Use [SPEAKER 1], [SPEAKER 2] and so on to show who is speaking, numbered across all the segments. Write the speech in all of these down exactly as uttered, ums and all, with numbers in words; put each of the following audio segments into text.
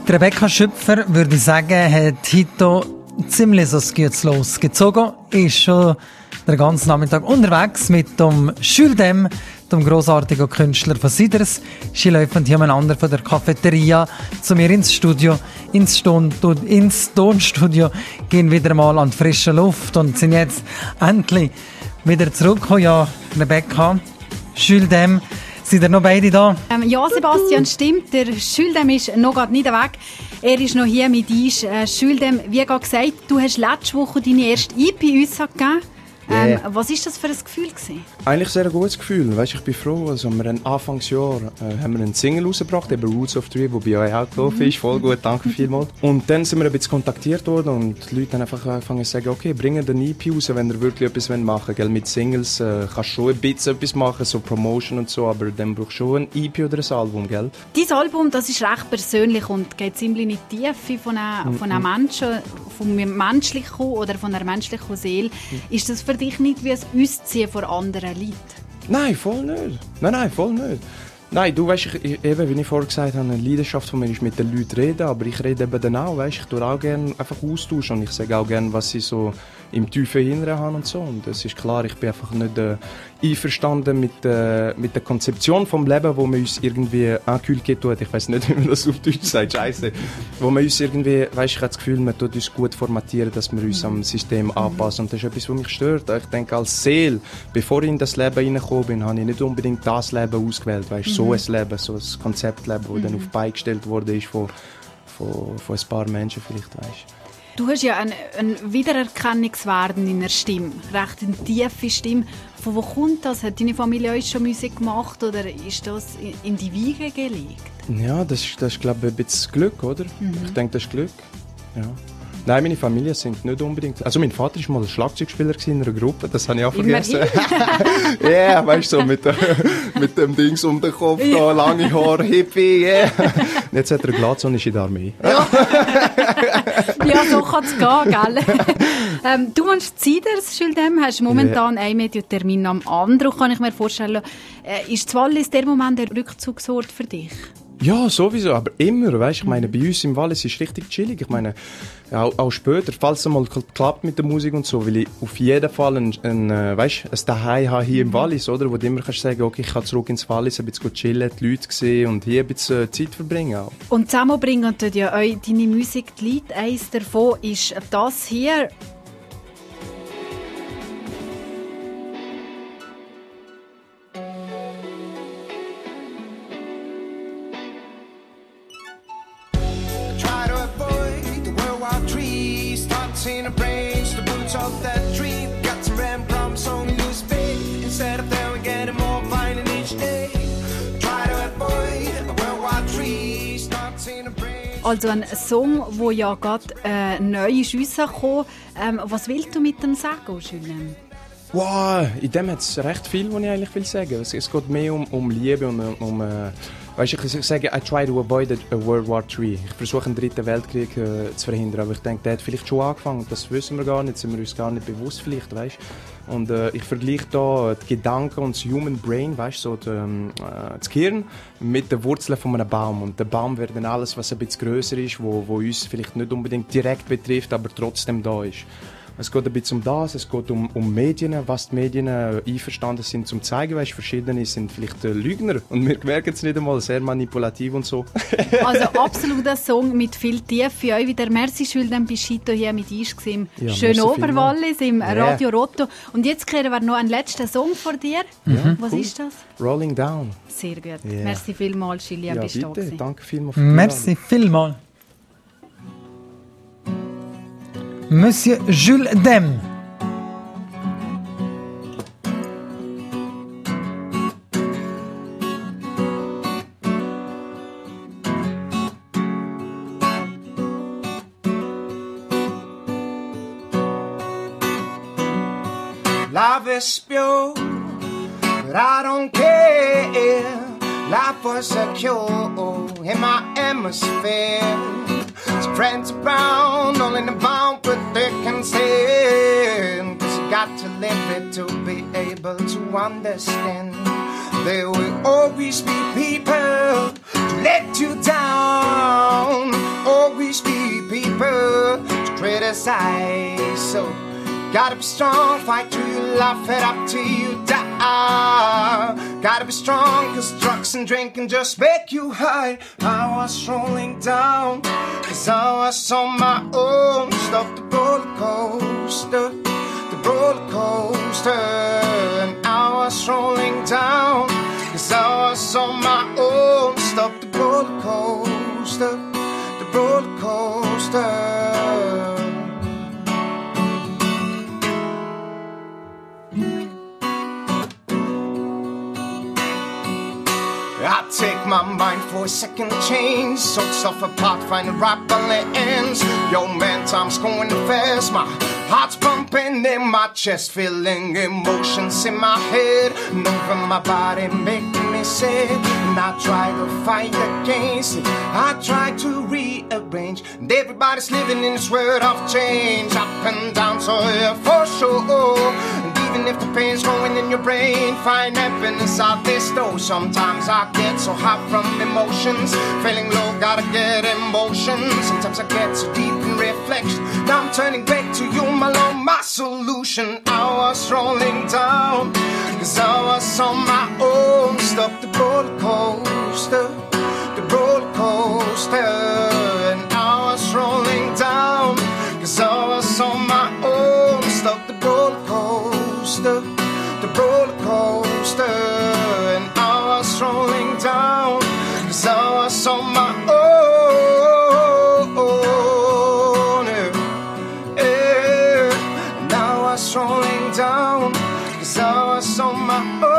[SPEAKER 1] Rebecca Schüpfer, würde ich sagen, hat heute ziemlich so gutes Los gezogen. Ist schon den ganzen Nachmittag unterwegs mit dem Jules Dem, dem grossartigen Künstler von Siders. Sie laufen hier umeinander von der Cafeteria zu mir ins Studio, ins, Ton, ins Tonstudio, gehen wieder mal an die frische Luft und sind jetzt endlich wieder zurückgekommen. Ja, Rebecca, Jules Dem, sind ihr noch beide da?
[SPEAKER 2] Ähm, ja, Sebastian, stimmt. Der Jules Dem ist noch gar nicht weg. Er ist noch hier mit uns. Äh, Jules Dem, wie gerade gesagt, du hast letzte Woche deine erste E P uns gegeben. Ähm, yeah. Was war das für ein Gefühl gewesen?
[SPEAKER 3] Eigentlich sehr ein gutes Gefühl. Weißt, ich bin froh. Also wir haben Anfangsjahr äh, haben wir einen Single rausgebracht, eben Roots of Tree, der bei euch auch gelaufen ist. Voll gut, danke vielmals. Und dann sind wir ein bisschen kontaktiert worden und die Leute haben einfach angefangen zu sagen, okay, bringen den E P raus, wenn ihr wirklich etwas machen wollt. Gell? Mit Singles äh, kannst du schon ein bisschen etwas machen, so Promotion und so, aber dann brauchst du schon ein E P oder ein Album, gell?
[SPEAKER 2] Dein Album, das ist recht persönlich und geht ziemlich in die Tiefe von einem, mm-hmm. von einem Menschen, vom menschlichen oder von einer menschlichen Seele. Mm. Ist das für dich nicht wie ein Ausziehen von anderen Leuten?
[SPEAKER 3] Nein, voll nicht. Nein, nein, voll nicht. Nein, du weißt, ich, eben, wie ich vorher gesagt habe, eine Leidenschaft von mir ist mit den Leuten reden, aber ich rede eben dann auch, weißt, ich tue auch gerne einfach austauschen und ich sage auch gerne, was ich so im tiefen Inneren habe und so. Und es ist klar, ich bin einfach nicht äh, einverstanden mit, äh, mit der Konzeption vom Leben, wo man uns irgendwie inculqué tut. Ich weiß nicht, wie man das auf Deutsch sagt, Scheiße. Wo man uns irgendwie, weißt, ich habe das Gefühl, man tut uns gut formatieren, dass wir uns am System anpassen. Und das ist etwas, was mich stört. Ich denke, als Seele, bevor ich in das Leben reingekommen bin, habe ich nicht unbedingt das Leben ausgewählt, weißt, mhm. so ein Leben, so ein Konzeptleben, das mhm. dann auf die Beine gestellt wurde ist von, von, von ein paar Menschen vielleicht, weißt.
[SPEAKER 2] Du hast ja einen, einen Wiedererkennungswert in deiner Stimme, recht eine tiefe Stimme. Von wo kommt das? Hat deine Familie euch schon Musik gemacht oder ist das in die Wiege gelegt?
[SPEAKER 3] Ja, das ist, das ist glaube ich, ein bisschen Glück, oder? Mhm. Ich denke, das ist Glück. Ja. Nein, meine Familie singt nicht unbedingt. Also mein Vater war mal ein Schlagzeugspieler in einer Gruppe, das habe ich auch vergessen. Ja, yeah, weißt du, so mit, mit dem Dings um den Kopf, da, lange Haare, Hippie, yeah. Jetzt hat er eine Glatze und ist in der Armee.
[SPEAKER 2] Ja, ja so kann es gehen, gell? ähm, du wohnst Siders, Jules Dem, hast momentan yeah. einen Mediotermin am anderen, kann ich mir vorstellen. Äh, ist das Wallis der Moment der Rückzugsort für dich?
[SPEAKER 3] Ja, sowieso, aber immer, weißt, ich meine, bei uns im Wallis ist es richtig chillig, ich meine, auch, auch später, falls es mal klappt mit der Musik und so, will ich auf jeden Fall ein, ein, weißt, ein Daheim haben hier im Wallis, oder, wo du immer kannst sagen, okay, ich kann zurück ins Wallis, ein bisschen chillen, die Leute sehen und hier ein bisschen Zeit verbringen auch.
[SPEAKER 2] Und zusammenbringen tut ja euch deine Musik die Leute. Eins davon ist das hier. Also ein Song, der ja gerade äh, neu ist rausgekommen. Ähm, was willst du mit dem sagen, Jules?
[SPEAKER 3] Wow, in dem hat es recht viel, was ich eigentlich will sagen. Es, es geht mehr um, um Liebe und um, um äh, weißt, ich, ich sage, I try to avoid a World War Three. Ich versuche einen dritten Weltkrieg äh, zu verhindern, aber ich denke, der hat vielleicht schon angefangen. Das wissen wir gar nicht, sind wir uns gar nicht bewusst vielleicht, weißt. Und äh, ich vergleiche da die Gedanken und das Human Brain, weißt, so die, äh, das Gehirn mit den Wurzeln von einem Baum. Und der Baum wäre dann alles, was ein bisschen grösser ist, wo, wo uns vielleicht nicht unbedingt direkt betrifft, aber trotzdem da ist. Es geht ein bisschen um das, es geht um, um Medien, was die Medien äh, einverstanden sind zum zeigen, weißt, verschiedene sind vielleicht äh, Lügner und wir merken es nicht einmal, sehr manipulativ und so.
[SPEAKER 2] Also absolut ein Song mit viel Tiefe für euch. Wieder merci, Jules, dann bist du hier mit uns im ja, schönen Oberwallis, im yeah. Radio Rotto. Und jetzt kriegen wir noch einen letzten Song von dir. Mhm. Was cool. ist das?
[SPEAKER 3] Rolling Down.
[SPEAKER 2] Sehr gut. Yeah. Merci vielmals, Julia,
[SPEAKER 3] ja,
[SPEAKER 2] bist du
[SPEAKER 3] bitte.
[SPEAKER 2] da.
[SPEAKER 3] Danke vielmals.
[SPEAKER 1] Merci vielmals. Monsieur Jules Dem.
[SPEAKER 4] Life is pure, but I don't care. Life was secure in my hemisphere. Friends around, all in the bound, but they can stand. Cause you got to live it to be able to understand. There will always be people to let you down. criticize. So gotta be strong, fight till you laugh it up till you die. Gotta be strong, cause drugs and drinking just make you high. I was rolling down, cause I was on my own. Stop the roller coaster, the roller coaster. And I was rolling down, cause I was on my own. Stop the roller coaster, the roller coaster. I take my mind for a second change. So stuff apart, find the right balance. Yo man, time's going fast. My heart's pumping in my chest, feeling emotions in my head, moving my body, making me sad. And I try to fight against it, I try to rearrange. And everybody's living in this world of change, up and down, so yeah, for sure. And even if the pain's going in your brain, find happiness out this door. Sometimes I get so hot from emotions, feeling low, gotta get emotions. Sometimes I get so deep in reflection, now I'm turning back to you, my love, my solution. I was rolling down, cause I was on my own. Stop the roller coaster, the roller coaster. And I was rolling down, cause I was on my own. Stop the roller coaster, the roller coaster. And I was rolling down, cause I was on my own. Yeah. And I was rolling down, cause I was on my own.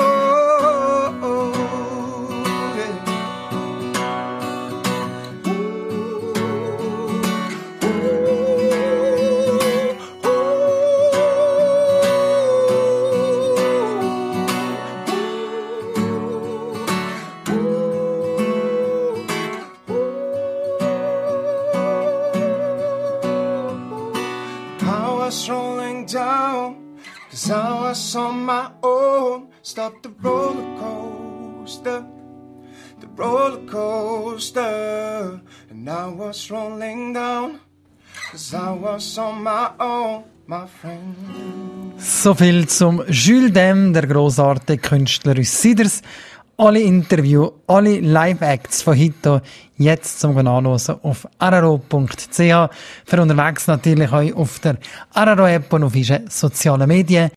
[SPEAKER 4] Rolling down, cause I was on my own. Stop the roller coaster, the roller coaster. And I was rolling down, cause I was on my own, my friend.
[SPEAKER 1] So viel zum Jules Dem, der grossartige Künstler aus Siders. Alle Interview, alle Live-Acts von heute jetzt zum Anhören auf araro punkt c h. Für unterwegs natürlich auch auf der Araro-App und auf unseren sozialen Medien.